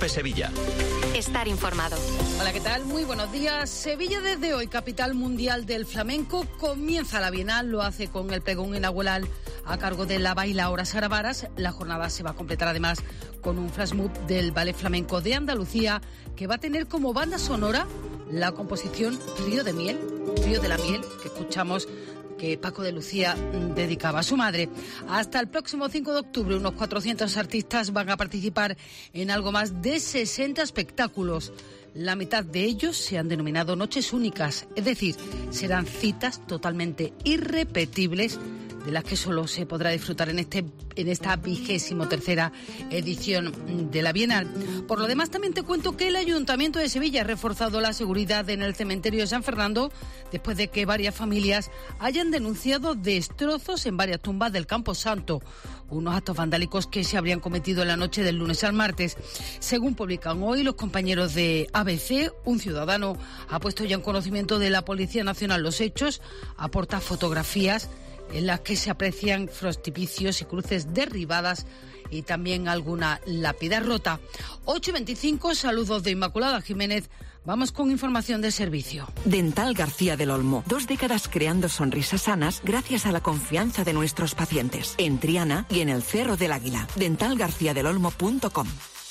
COPE Sevilla. Estar informado. Hola, ¿qué tal? Muy buenos días. Sevilla desde hoy, capital mundial del flamenco, comienza la Bienal, lo hace con el pregón inaugural a cargo de la bailaora Sara Varas. La jornada se va a completar además con un flash mob del Ballet Flamenco de Andalucía, que va a tener como banda sonora la composición Río de la Miel, que escuchamos que Paco de Lucía dedicaba a su madre. Hasta el próximo 5 de octubre, unos 400 artistas van a participar en algo más de 60 espectáculos. La mitad de ellos se han denominado noches únicas, es decir, serán citas totalmente irrepetibles, de las que solo se podrá disfrutar en esta 23ª edición de la Bienal. Por lo demás, también te cuento que el Ayuntamiento de Sevilla ha reforzado la seguridad en el cementerio de San Fernando después de que varias familias hayan denunciado destrozos en varias tumbas del Campo Santo, unos actos vandálicos que se habrían cometido en la noche del lunes al martes. Según publican hoy los compañeros de ABC, un ciudadano ha puesto ya en conocimiento de la Policía Nacional los hechos, aporta fotografías en las que se aprecian frontispicios y cruces derribadas y también alguna lápida rota. 8:25, saludos de Inmaculada Jiménez. Vamos con información de servicio. Dental García del Olmo. 2 décadas creando sonrisas sanas gracias a la confianza de nuestros pacientes. En Triana y en el Cerro del Águila. dentalgarciadelolmo.com.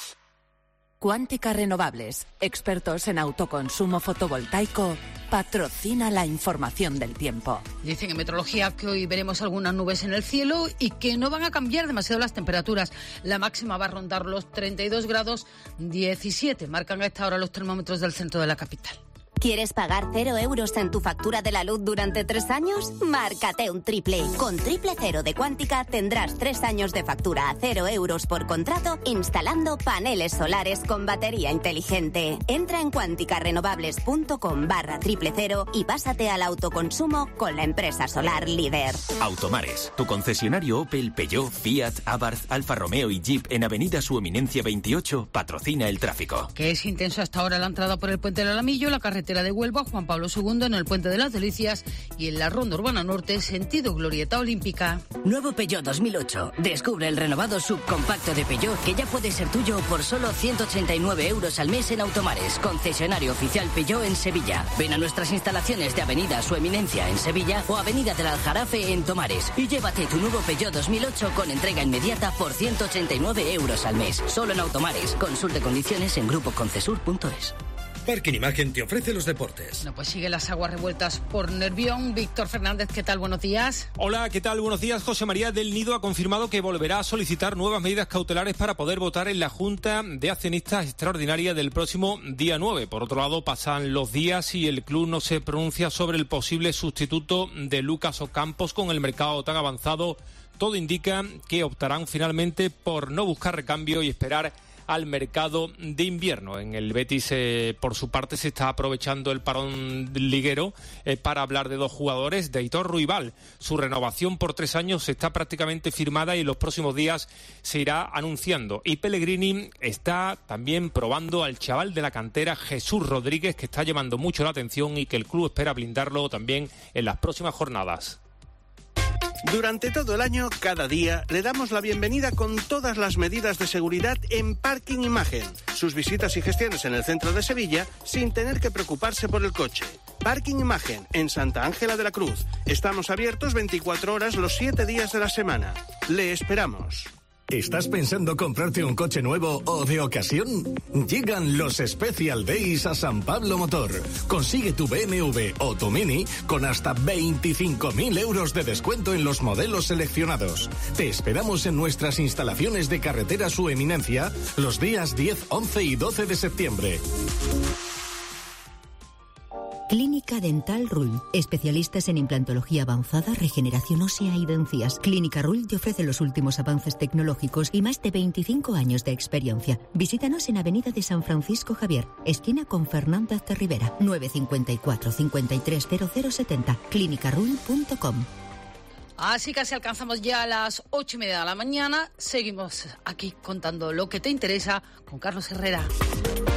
Cuántica Renovables, expertos en autoconsumo fotovoltaico, patrocina la información del tiempo. Dicen en meteorología que hoy veremos algunas nubes en el cielo y que no van a cambiar demasiado las temperaturas. La máxima va a rondar los 32 grados 17. Marcan a esta hora los termómetros del centro de la capital. ¿Quieres pagar 0 euros en tu factura de la luz durante 3 años? Márcate un triple. Con Triple Cero de Cuántica tendrás 3 años de factura a 0 euros por contrato instalando paneles solares con batería inteligente. Entra en cuanticarrenovables.com/Triple Cero y pásate al autoconsumo con la empresa solar líder. Automares, tu concesionario Opel, Peugeot, Fiat, Abarth, Alfa Romeo y Jeep en Avenida Su Eminencia 28 patrocina el tráfico. Que es intenso hasta ahora la entrada por el Puente del Alamillo, la carretera de Huelva, Juan Pablo II en el Puente de las Delicias y en la Ronda Urbana Norte, sentido Glorieta Olímpica. Nuevo Peugeot 2008. Descubre el renovado subcompacto de Peugeot que ya puede ser tuyo por solo 189 euros al mes en Automares, concesionario oficial Peugeot en Sevilla. Ven a nuestras instalaciones de Avenida Su Eminencia en Sevilla o Avenida del Aljarafe en Tomares y llévate tu nuevo Peugeot 2008 con entrega inmediata por 189 euros al mes. Solo en Automares. Consulte condiciones en grupoconcesur.es. Parking Imagen te ofrece los deportes. Bueno, pues sigue las aguas revueltas por Nervión. Víctor Fernández, ¿qué tal? Buenos días. Hola, ¿qué tal? Buenos días. José María del Nido ha confirmado que volverá a solicitar nuevas medidas cautelares para poder votar en la Junta de Accionistas Extraordinaria del próximo día 9. Por otro lado, pasan los días y el club no se pronuncia sobre el posible sustituto de Lucas Ocampos con el mercado tan avanzado. Todo indica que optarán finalmente por no buscar recambio y esperar al mercado de invierno. En el Betis, por su parte, se está aprovechando el parón liguero para hablar de 2 jugadores, de Aitor Ruibal. Su renovación por 3 años está prácticamente firmada y en los próximos días se irá anunciando. Y Pellegrini está también probando al chaval de la cantera, Jesús Rodríguez, que está llamando mucho la atención y que el club espera blindarlo también en las próximas jornadas. Durante todo el año, cada día, le damos la bienvenida con todas las medidas de seguridad en Parking Imagen. Sus visitas y gestiones en el centro de Sevilla sin tener que preocuparse por el coche. Parking Imagen, en Santa Ángela de la Cruz. Estamos abiertos 24 horas los 7 días de la semana. Le esperamos. ¿Estás pensando comprarte un coche nuevo o de ocasión? Llegan los Special Days a San Pablo Motor. Consigue tu BMW o tu Mini con hasta 25.000 euros de descuento en los modelos seleccionados. Te esperamos en nuestras instalaciones de Carretera Su Eminencia los días 10, 11 y 12 de septiembre. Clínica Dental Rull. Especialistas en implantología avanzada, regeneración ósea y dentías. Clínica Rull te ofrece los últimos avances tecnológicos y más de 25 años de experiencia. Visítanos en Avenida de San Francisco Javier, esquina con Fernández de Rivera, 954 530070, clinicarull.com. Así casi alcanzamos ya a las 8:30 de la mañana. Seguimos aquí contando lo que te interesa con Carlos Herrera.